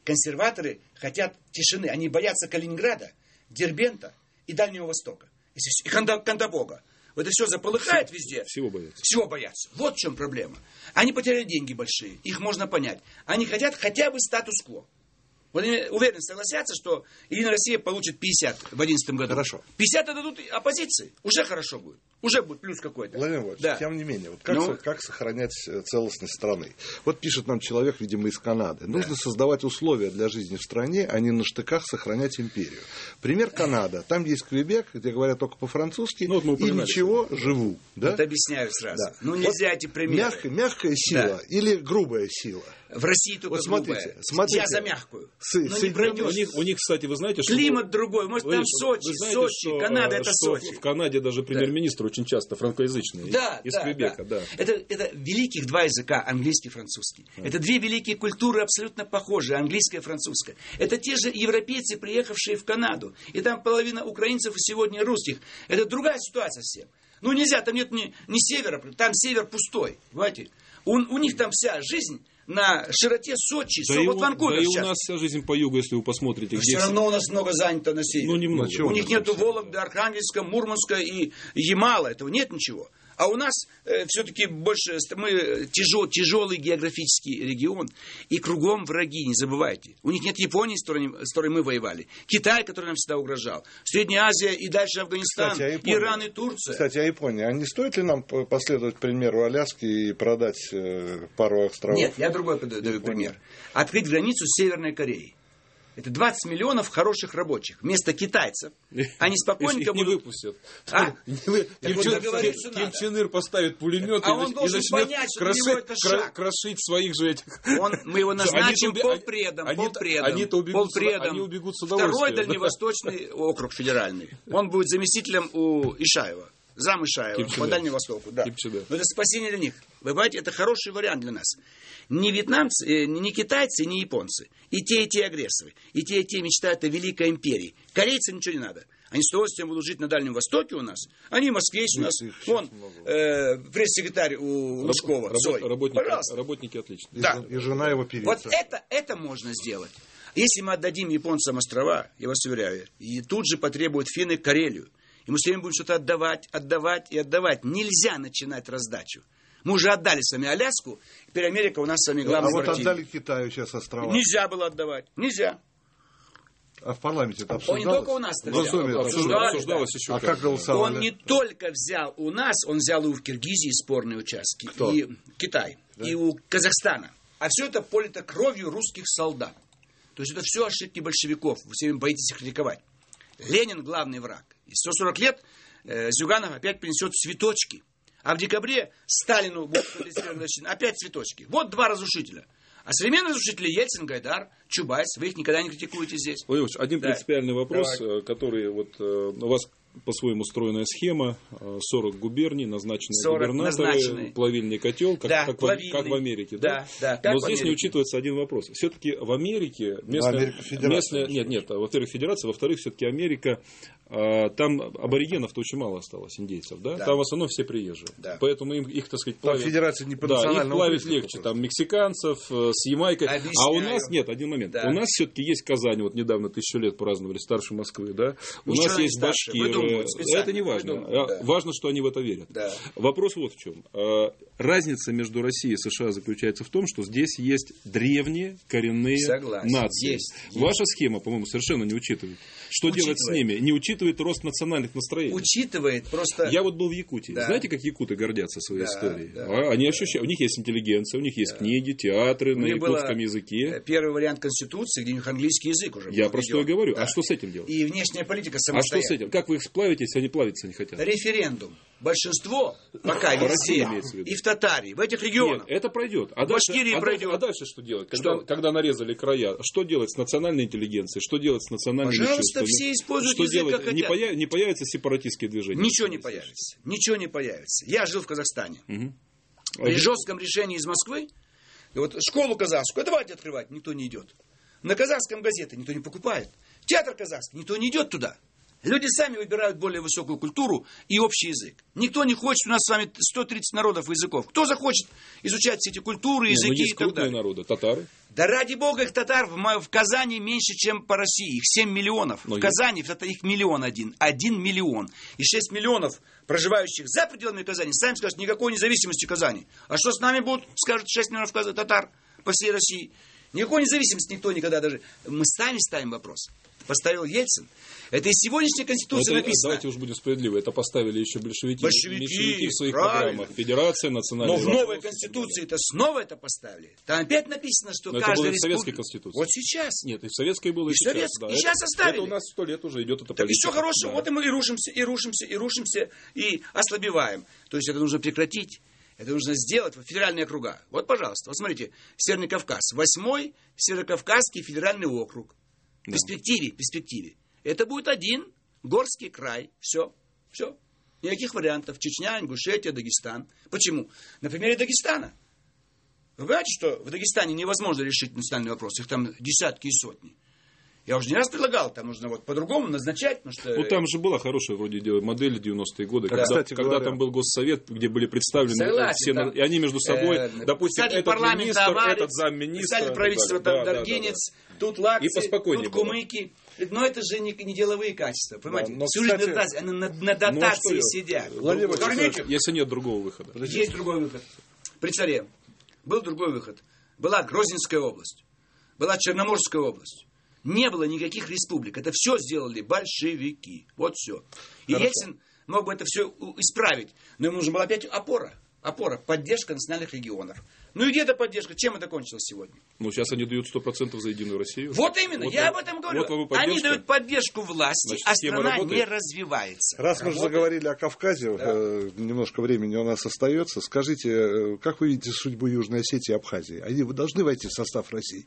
Консерваторы хотят тишины. Они боятся Калининграда, Дербента и Дальнего Востока. И Кандабога. Вот это все заполыхает везде. Всего боятся. Всего боятся. Вот в чем проблема. Они потеряли деньги большие. Их можно понять. Они хотят хотя бы статус-кво. Вот они уверенно согласятся, что Единая Россия получит 50 в 2011 году. Хорошо. 50 отдадут оппозиции. Уже хорошо будет. Уже будет плюс какой-то. Владимир Владимирович, да. тем не менее, вот как сохранять целостность страны? Вот пишет нам человек, видимо, из Канады. Нужно создавать условия для жизни в стране, а не на штыках сохранять империю. Пример Канада. Там есть Квебек, где говорят только по-французски, и ничего, живу. Да? Вот объясняю сразу. Да. Ну, нельзя вот эти примеры. Мягкая сила или грубая сила? В России только вот смотрите, Я за мягкую. Не пройдешь. У них, кстати, вы знаете, что... Климат другой. Может, там Сочи, Канада это Сочи. В Канаде даже премьер-министр очень часто франкоязычный. Из Квебека, да. Это великих два языка, английский и французский. Это две великие культуры, абсолютно похожие, английская и французская. Это те же европейцы, приехавшие в Канаду. И там половина украинцев сегодня русских. Это другая ситуация всем. Ну, нельзя, там нет ни севера, там север пустой. Понимаете? У них там вся жизнь на широте Сочи, вот Ванкувер. Да и у нас вся жизнь по югу, если вы посмотрите. Все равно у нас много занято на севере. Ну, немного. У них нету Вологды, Архангельска, Мурманска и Ямала. Этого нет ничего. А у нас все-таки больше, мы тяжелый географический регион, и кругом враги, не забывайте. У них нет Японии, с которой мы воевали. Китай, который нам всегда угрожал. Средняя Азия и дальше Афганистан, кстати, Иран и Турция. Кстати, а Япония, а не стоит ли нам последовать примеру Аляски и продать пару островов? Нет, я другой даю пример. Открыть границу с Северной Кореей. Это 20 миллионов хороших рабочих. Вместо китайцев. Они спокойненько не выпустят. Ким Чен Ир поставит пулемет и начнет крошить своих же этих. Мы его назначим полпредом. Они убегут с удовольствием. Второй дальневосточный округ федеральный. Он будет заместителем у Ишаева. Зам Ишаева по Дальнему Востоку. Да. Но это спасение для них. Вы понимаете, это хороший вариант для нас. Ни вьетнамцы, ни китайцы, ни японцы. И те агрессоры. И те мечтают о великой империи. Корейцам ничего не надо. Они с удовольствием будут жить на Дальнем Востоке у нас. Они в Москве есть у нас. Вон, пресс-секретарь у Лужкова. Работники отлично. Да. И жена его певица. Вот это можно сделать. Если мы отдадим японцам острова, я вас уверяю, и тут же потребуют финны Карелию. И мы все время будем что-то отдавать. Нельзя начинать раздачу. Мы уже отдали с вами Аляску, теперь Америка у нас с вами главный противник. А вот отдали Китаю сейчас острова. Нельзя было отдавать. Нельзя. А в парламенте это обсуждалось? Он не только у нас обсуждалось еще. А как голосовали? Он не только взял у нас, он взял и у Киргизии спорные участки. Кто? И Китай. Да. И у Казахстана. А все это полито кровью русских солдат. То есть это все ошибки большевиков. Вы все время боитесь их критиковать. Ленин главный враг. И 140 лет Зюганов опять принесет цветочки. А в декабре Сталину опять цветочки. Вот два разрушителя. А современные разрушители Ельцин, Гайдар, Чубайс. Вы их никогда не критикуете здесь. Владимир Ильич, один принципиальный вопрос, который у вас по-своему устроенная схема, 40 губерний, назначенные губернаторы, плавильный котел, как в Америке. Да? Но здесь не учитывается один вопрос. Все-таки в Америке местная... Нет, во-первых, федерация, во-вторых, все-таки Америка, там аборигенов-то очень мало осталось, индейцев, да? Там в основном все приезжие. Да. Поэтому их, так сказать, плавят... Федерация не по национальному их плавить легче, там, мексиканцев, с Ямайкой. А у нас, нет, один момент, у нас все-таки есть Казань, вот недавно 1000 лет праздновали, старше Москвы, да? У нас есть Башкирия. Это не важно. Важно, что они в это верят. Да. Вопрос вот в чем. Разница между Россией и США заключается в том, что здесь есть древние коренные нации. Есть. Ваша схема, по-моему, совершенно не учитывает. Что делать с ними? Не учитывает рост национальных настроений. Учитывает просто... Я вот был в Якутии. Да. Знаете, как якуты гордятся своей историей? Да. Они ощущают. У них есть интеллигенция, у них есть книги, театры на якутском языке. Первый вариант Конституции, где у них английский язык уже. Я про что и говорю. Да. А что с этим делать? И внешняя политика самостоятельная. А что с этим? Как вы их сплавите, если они плавиться не хотят? Референдум. Большинство пока везде. И в Татарии, в этих регионах. Нет, это пройдет. А Башкирии пройдет. А дальше что делать? Когда нарезали края, что делать с национальной интеллигенцией? Что делать с национальными чувствами? Пожалуйста, все используют язык, как хотят. Не появятся сепаратистские движения? Ничего не появится. Ничего не появится. Я жил в Казахстане. При жестком решении из Москвы, и вот школу казахскую, давайте открывать, никто не идет. На казахском газеты никто не покупает. Театр казахский, никто не идет туда. Люди сами выбирают более высокую культуру и общий язык. Никто не хочет, у нас с вами 130 народов и языков. Кто захочет изучать все эти культуры, языки и так далее? Есть крупные народы, татары. Да ради бога, их татар в Казани меньше, чем по России. Их 7 миллионов. В Казани их миллион один. 1 миллион. И 6 миллионов проживающих за пределами Казани сами скажут, никакой независимости Казани. А что с нами будут, скажут 6 миллионов татар по всей России. Никакой независимости никто никогда даже... Мы сами ставим вопрос. Поставил Ельцин. Это из сегодняшней Конституции написано. Давайте уж будем справедливы. Это поставили еще большевики в своих программах. Федерация, национальная. Но в новой Конституции это снова это поставили. Там опять написано, что каждая республика... Это было в Советской Конституции. Вот сейчас. Нет, и в Советской было, и сейчас. Да. И сейчас оставили. Это у нас 100 лет уже идет эта политика. Так и все хорошо. Да. Вот и мы и рушимся, и ослабеваем. То есть это нужно прекратить. Это нужно сделать в федеральные округа. Вот, пожалуйста, вот смотрите. Северный Кавказ. 8-й Северокавказский федеральный округ. В перспективе. Это будет один горский край. Все. Никаких вариантов. Чечня, Ингушетия, Дагестан. Почему? На примере Дагестана. Вы понимаете, что в Дагестане невозможно решить национальный вопрос. Их там десятки и сотни. Я уже не раз предлагал, там нужно вот по-другому назначать. Потому что... Ну, там же была хорошая вроде модель 90-е годы, да. когда там был Госсовет, где были представлены все, и они между собой, допустим, этот министр, Аварец, этот замминистра. Председатель правительства, там Даргинец, тут Лакси, тут Кумыки. Но это же не деловые качества, понимаете? Да, всю жизнь на дотации сидят. Если нет другого выхода. Есть другой выход. При царе был другой выход. Была Грозненская область, была Черноморская область. Не было никаких республик. Это все сделали большевики. Вот все. И Ельцин мог бы это все исправить. Но ему нужна была опять опора. Поддержка национальных регионов. Ну и где эта поддержка? Чем это кончилось сегодня? Ну, сейчас они дают 100% за Единую Россию. Вот именно, я об этом говорю. Вот они дают поддержку власти, значит, а страна не развивается. Раз мы уже заговорили о Кавказе, немножко времени у нас остается. Скажите, как вы видите судьбу Южной Осетии и Абхазии? Они должны войти в состав России?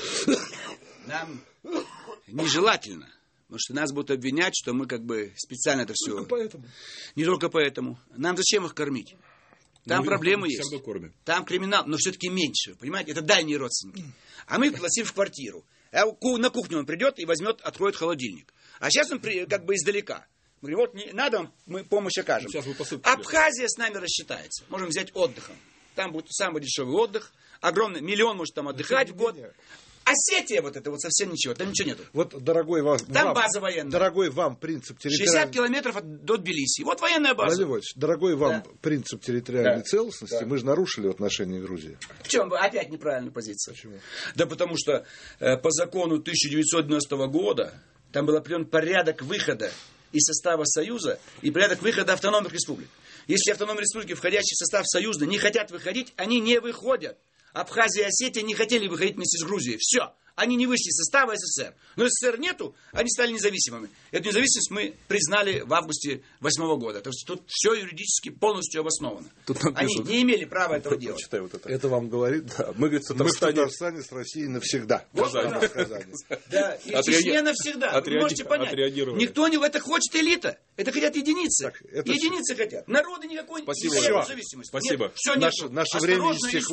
Нам нежелательно. Потому что нас будут обвинять, что мы как бы специально это все... Только поэтому. Не только поэтому. Нам зачем их кормить? Там проблемы есть. Там криминал, но все-таки меньше. Понимаете? Это дальние родственники. А мы их пригласим в квартиру. А на кухню он придет и возьмет, откроет холодильник. А сейчас он как бы издалека. Мы говорим, вот не надо вам, мы помощь окажем. Абхазия с нами рассчитается. Можем взять отдыхом. Там будет самый дешевый отдых. Огромный, миллион может там отдыхать в год. Осетия вот это вот совсем ничего, там ничего нету. Вот, дорогой вам, там база военная. Дорогой вам принцип территориальной... 60 километров до Тбилиси. Вот военная база. Владимир Владимирович, дорогой вам принцип территориальной целостности, мы же нарушили в отношении Грузии. В чем? Опять неправильная позиция. Почему? Да потому что по закону 1990 года там был определен порядок выхода из состава Союза и порядок выхода автономных республик. Если автономные республики, входящие в состав Союза, не хотят выходить, они не выходят. Абхазия и Осетия не хотели выходить вместе с Грузией. Все. Они не вышли из состава СССР. Но СССР нету, они стали независимыми. Эту независимость мы признали в августе 2008 года. То есть тут все юридически полностью обосновано. Они не имели права этого делать. Вот это вам говорит? Да. Мы, говорит, в Татарстане с Россией навсегда. Вот да. И в Чечне навсегда. Вы можете понять. Никто не... Это хочет элита. Это хотят единицы. Единицы хотят. Народы никакой не хотят зависимости. Спасибо. Наше время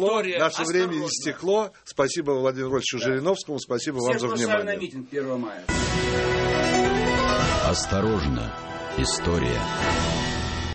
истекло. Спасибо Владимиру Владимировичу Жириновскому. Спасибо вам за внимание. На митинг 1 мая. Осторожно, история.